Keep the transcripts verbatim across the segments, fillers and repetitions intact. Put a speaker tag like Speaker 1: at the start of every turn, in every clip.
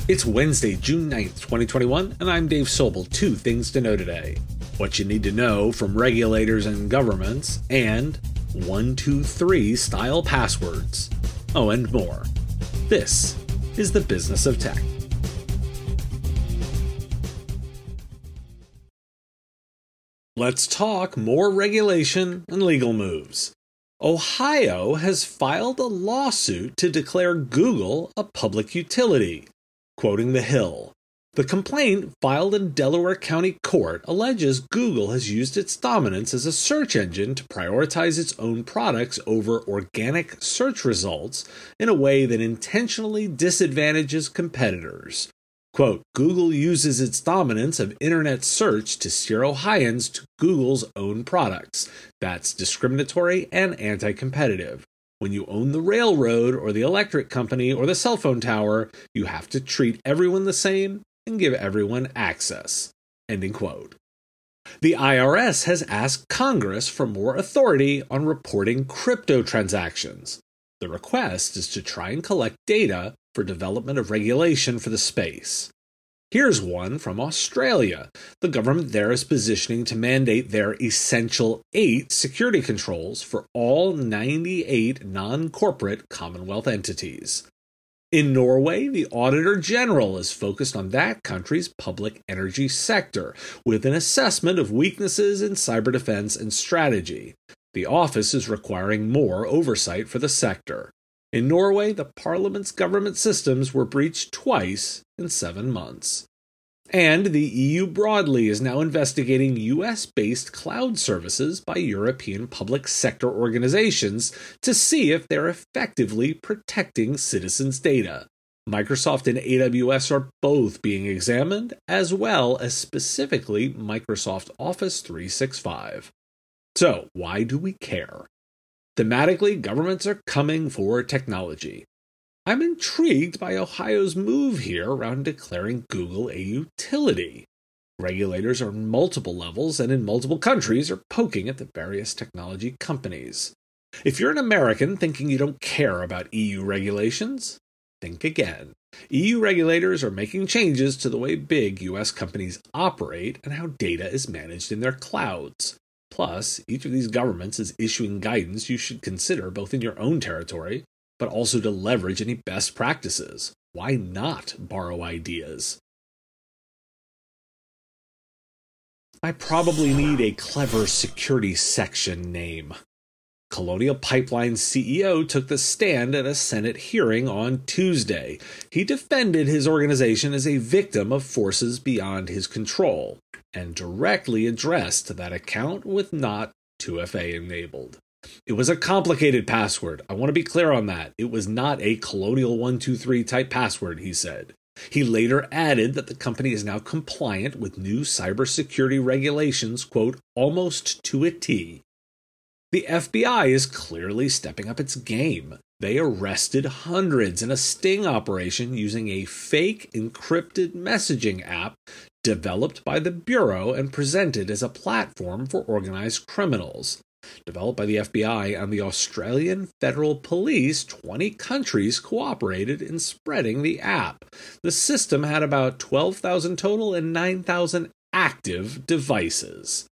Speaker 1: It's Wednesday, June ninth, twenty twenty-one, and I'm Dave Sobel. Two things to know today. What you need to know from regulators and governments, and one two three style passwords. Oh, and more. This is the Business of Tech. Let's talk more regulation and legal moves. Ohio has filed a lawsuit to declare Google a public utility. Quoting The Hill, the complaint filed in Delaware County Court alleges Google has used its dominance as a search engine to prioritize its own products over organic search results in a way that intentionally disadvantages competitors. Quote, Google uses its dominance of internet search to steer Ohioans to Google's own products. That's discriminatory and anti-competitive. When you own the railroad or the electric company or the cell phone tower, you have to treat everyone the same and give everyone access. Ending quote. The I R S has asked Congress for more authority on reporting crypto transactions. The request is to try and collect data for development of regulation for the space. Here's one from Australia. The government there is positioning to mandate their Essential eight security controls for all ninety-eight non-corporate Commonwealth entities. In Norway, the Auditor General is focused on that country's public energy sector, with an assessment of weaknesses in cyber defense and strategy. The office is requiring more oversight for the sector. In Norway, the parliament's government systems were breached twice in seven months. And the E U broadly is now investigating U S-based cloud services by European public sector organizations to see if they're effectively protecting citizens' data. Microsoft and A W S are both being examined, as well as specifically Microsoft Office three sixty-five. So, why do we care? Thematically, governments are coming for technology. I'm intrigued by Ohio's move here around declaring Google a utility. Regulators on multiple levels and in multiple countries are poking at the various technology companies. If you're an American thinking you don't care about E U regulations, think again. E U regulators are making changes to the way big U S companies operate and how data is managed in their clouds. Plus, each of these governments is issuing guidance you should consider both in your own territory, but also to leverage any best practices. Why not borrow ideas? I probably need a clever security section name. Colonial Pipeline's C E O took the stand at a Senate hearing on Tuesday. He defended his organization as a victim of forces beyond his control, and directly addressed that account with not two F A enabled. It was a complicated password. I want to be clear on that. It was not a Colonial one two three type password, he said. He later added that the company is now compliant with new cybersecurity regulations, quote, almost to a T. The F B I is clearly stepping up its game. They arrested hundreds in a sting operation using a fake encrypted messaging app developed by the Bureau and presented as a platform for organized criminals. Developed by the F B I and the Australian Federal Police, twenty countries cooperated in spreading the app. The system had about twelve thousand total and nine thousand active devices.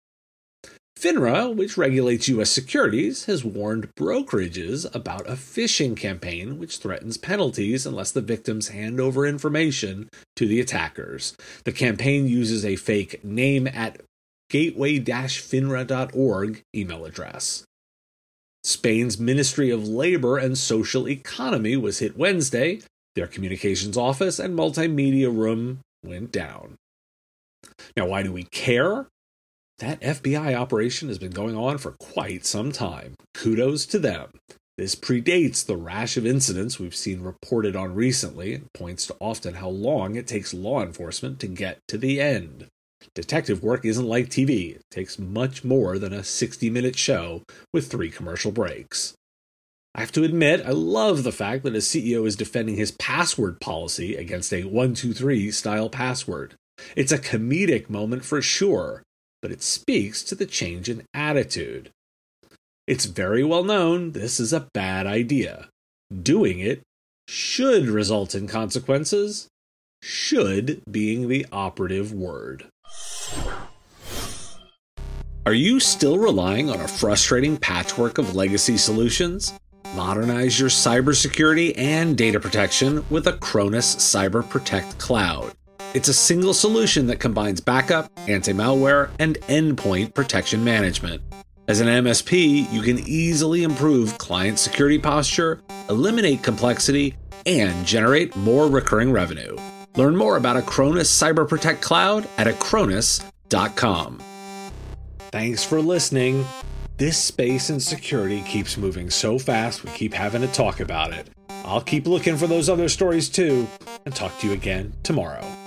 Speaker 1: FINRA, which regulates U S securities, has warned brokerages about a phishing campaign which threatens penalties unless the victims hand over information to the attackers. The campaign uses a fake name at gateway dash finra dot org email address. Spain's Ministry of Labor and Social Economy was hit Wednesday. Their communications office and multimedia room went down. Now, why do we care? That F B I operation has been going on for quite some time. Kudos to them. This predates the rash of incidents we've seen reported on recently and points to often how long it takes law enforcement to get to the end. Detective work isn't like T V. It takes much more than a sixty-minute show with three commercial breaks. I have to admit, I love the fact that a C E O is defending his password policy against a one two three style password. It's a comedic moment for sure, but it speaks to the change in attitude. It's very well known this is a bad idea. Doing it should result in consequences, should being the operative word. Are you still relying on a frustrating patchwork of legacy solutions? Modernize your cybersecurity and data protection with Acronis Cyber Protect Cloud. It's a single solution that combines backup, anti-malware, and endpoint protection management. As an M S P, you can easily improve client security posture, eliminate complexity, and generate more recurring revenue. Learn more about Acronis Cyber Protect Cloud at acronis dot com. Thanks for listening. This space and security keeps moving so fast we keep having to talk about it. I'll keep looking for those other stories too, and talk to you again tomorrow.